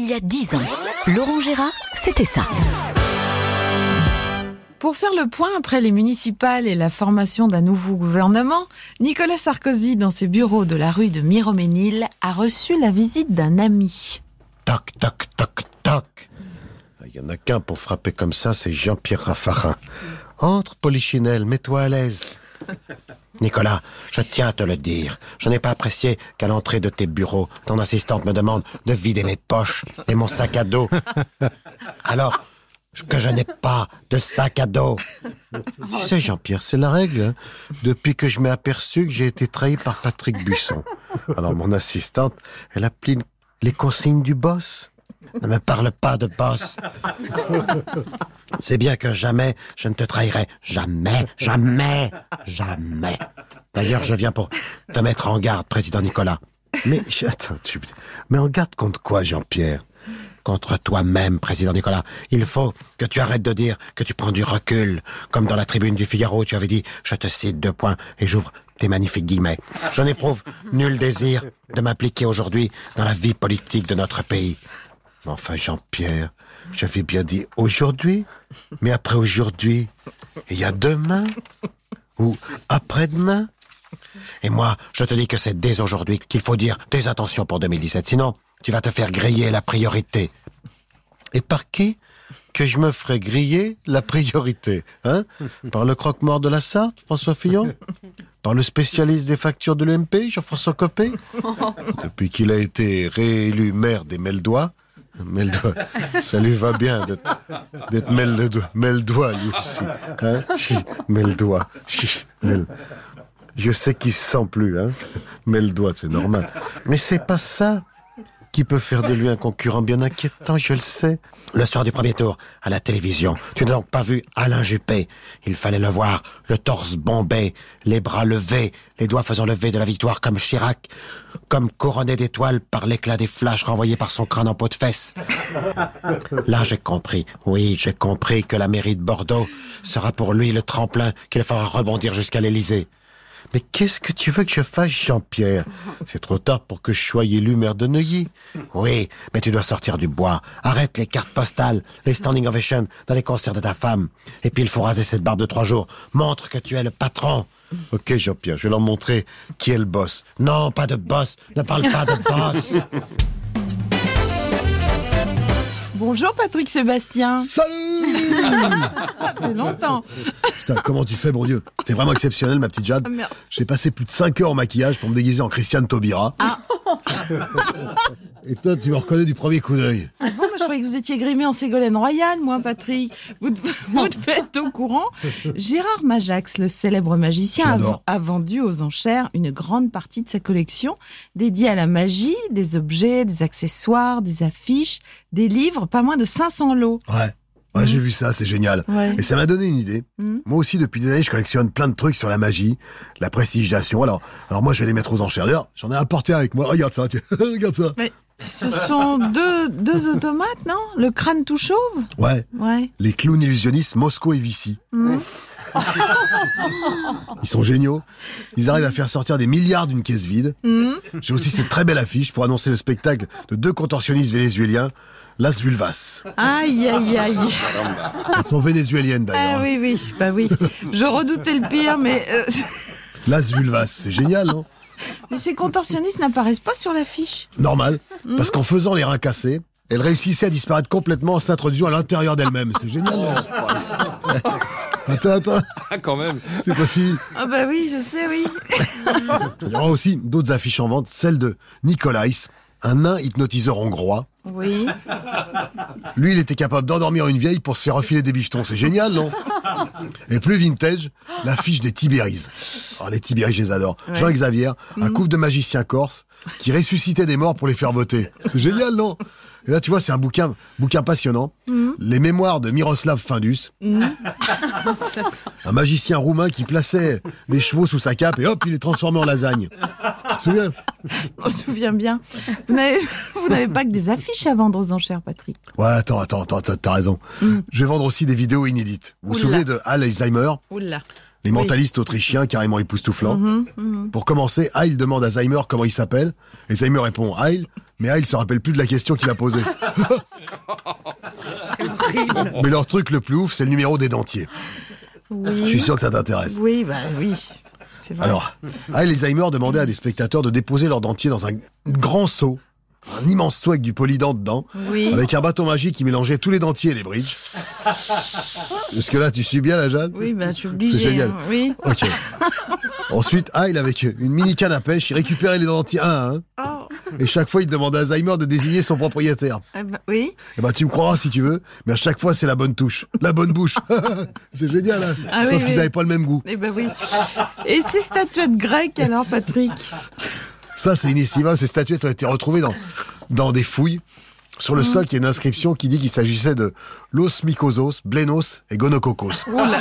Il y a 10 ans, Laurent Gérard, c'était ça. Pour faire le point après les municipales et la formation d'un nouveau gouvernement, Nicolas Sarkozy, dans ses bureaux de la rue de Miromesnil, a reçu la visite d'un ami. Toc, toc, toc, toc. Il n'y en a qu'un pour frapper comme ça, c'est Jean-Pierre Raffarin. Entre, Polichinelle, mets-toi à l'aise. Nicolas, je tiens à te le dire. Je n'ai pas apprécié qu'à l'entrée de tes bureaux, ton assistante me demande de vider mes poches et mon sac à dos. Alors que je n'ai pas de sac à dos. Tu sais, Jean-Pierre, c'est la règle. Hein, depuis que je m'ai aperçu que j'ai été trahi par Patrick Buisson. Alors mon assistante, elle applique les consignes du boss. Ne me parle pas de boss. C'est bien que jamais je ne te trahirai. Jamais, jamais, jamais. D'ailleurs, je viens pour te mettre en garde, président Nicolas. Mais, attends, mais en garde contre quoi, Jean-Pierre? Contre toi-même, président Nicolas. Il faut que tu arrêtes de dire que tu prends du recul. Comme dans la tribune du Figaro, tu avais dit, je te cite 2 points, et j'ouvre tes magnifiques guillemets. Je n'éprouve nul désir de m'impliquer aujourd'hui dans la vie politique de notre pays. Mais enfin, Jean-Pierre, j'avais bien dit aujourd'hui, mais après aujourd'hui, il y a demain, ou après-demain. Et moi, je te dis que c'est dès aujourd'hui qu'il faut dire tes intentions pour 2017, sinon tu vas te faire griller la priorité. Et par qui que je me ferai griller la priorité, hein? Par le croque-mort de la Sarthe, François Fillon? Par le spécialiste des factures de l'UMP, Jean-François Copé? Depuis qu'il a été réélu maire des Meldois, ça lui va bien d'être Meldois, lui aussi. Hein? Meldois. Je sais qu'il se sent plus, hein. Meldois, c'est normal. Mais c'est pas ça qui peut faire de lui un concurrent bien inquiétant, je le sais. Le soir du premier tour, à la télévision, tu n'as donc pas vu Alain Juppé. Il fallait le voir, le torse bombé, les bras levés, les doigts faisant lever de la victoire comme Chirac, comme couronné d'étoiles par l'éclat des flashs renvoyés par son crâne en peau de fesse. Là, j'ai compris, oui, j'ai compris que la mairie de Bordeaux sera pour lui le tremplin qui le fera rebondir jusqu'à l'Élysée. Mais qu'est-ce que tu veux que je fasse, Jean-Pierre? C'est trop tard pour que je sois élu maire de Neuilly. Oui, mais tu dois sortir du bois. Arrête les cartes postales, les standing ovations dans les concerts de ta femme. Et puis il faut raser cette barbe de 3 jours. Montre que tu es le patron. Ok, Jean-Pierre, je vais leur montrer qui est le boss. Non, pas de boss. Ne parle pas de boss. Bonjour Patrick Sébastien. Salut. Ça fait longtemps. Putain, comment tu fais, mon Dieu? T'es vraiment exceptionnelle, ma petite Jade. Merci. J'ai passé plus de 5 heures en maquillage pour me déguiser en Christiane Taubira. Ah. Et toi, tu me reconnais du premier coup d'œil. Ah bon, moi, je croyais que vous étiez grimé en Ségolène Royal, moi, Patrick. Vous devez être au courant. Gérard Majax, le célèbre magicien, a vendu aux enchères une grande partie de sa collection dédiée à la magie, des objets, des accessoires, des affiches, des livres, pas moins de 500 lots. Ouais, j'ai vu ça, c'est génial. Ouais. Et ça m'a donné une idée. Moi aussi, depuis des années, je collectionne plein de trucs sur la magie, la prestigitation. Alors moi, je vais les mettre aux enchères. D'ailleurs, j'en ai apporté avec moi. Regarde ça, tiens. Regarde ça. Mais ce sont deux automates, non? Le crâne tout chauve? Ouais. Les clowns illusionnistes Mosco et Vici. Ils sont géniaux. Ils arrivent à faire sortir des milliards d'une caisse vide. J'ai aussi cette très belle affiche pour annoncer le spectacle de 2 contorsionnistes vénézuéliens, Las Vulvas. Aïe, aïe, aïe. Elles sont vénézuéliennes d'ailleurs. Ah oui, bah oui. Je redoutais le pire, mais... Las Vulvas, c'est génial, non? Mais ces contorsionnistes n'apparaissent pas sur l'affiche. Normal, parce qu'en faisant les reins cassés, elles réussissaient à disparaître complètement en s'introduisant à l'intérieur d'elles-mêmes. C'est génial, non? Attends. Ah, quand même. C'est pas fini. Ah bah oui, je sais, oui. Il y aura aussi d'autres affiches en vente, celle de Nicolais, un nain hypnotiseur hongrois. Oui. Lui, il était capable d'endormir une vieille pour se faire refiler des bifetons. C'est génial, non? Et plus vintage, l'affiche des Tibéris. Alors, les Tibéris, je les adore. Ouais. Jean-Xavier, un couple de magiciens corses qui ressuscitait des morts pour les faire voter. C'est génial, non? Et là, tu vois, c'est un bouquin passionnant. Les mémoires de Miroslav Findus. Un magicien roumain qui plaçait des chevaux sous sa cape et hop, il les transformait en lasagne. Tu te souviens? Je m'en souviens bien. Vous n'avez pas que des affiches à vendre aux enchères, Patrick. Ouais, attends, t'as raison. Je vais vendre aussi des vidéos inédites. Vous vous souvenez de Al Alzheimer? Oula. Les mentalistes autrichiens carrément époustouflants. Pour commencer, Heil demande à Zaimer comment il s'appelle, et Zaimer répond Heil, mais Heil se rappelle plus de la question qu'il a posée. Mais leur truc le plus ouf, c'est le numéro des dentiers. Oui. Je suis sûr que ça t'intéresse. Oui, bah oui. C'est vrai. Alors, Heil et Zaimer demandaient à des spectateurs de déposer leurs dentiers dans un grand seau, un immense seau avec du polydent dedans, Oui. avec un bâton magique qui mélangeait tous les dentiers et les bridges. Jusque-là, tu suis bien la Jeanne? Oui, bah je suis obligée. C'est génial. Hein. Oui. Ok. Ensuite, Heil, avec une mini canne à pêche, il récupérait les dentiers un à un. Oh. Et chaque fois, il demandait à Zaimer de désigner son propriétaire. Oui. Eh ben, tu me croiras si tu veux, mais à chaque fois, c'est la bonne touche. La bonne bouche. C'est génial, hein. Ah Sauf oui, qu'ils oui. n'avaient pas le même goût. Eh ben oui. Et ces statuettes grecques alors, Patrick? Ça, c'est inestimable. Ces statuettes ont été retrouvées dans des fouilles. Sur le socle, il y a une inscription qui dit qu'il s'agissait de Los Mykosos, Blénos et Gonokokos. Oh là.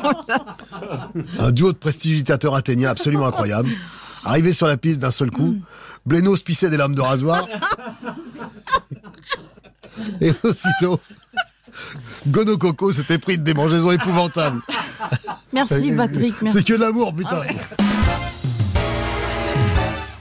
Un duo de prestigitateurs athéniens absolument incroyable. Arrivé sur la piste d'un seul coup, Blénos pissait des lames de rasoir. Et aussitôt, Gonokokos s'était pris de démangeaisons épouvantables. Merci, Patrick. Merci. C'est que de l'amour, putain. Ah ouais.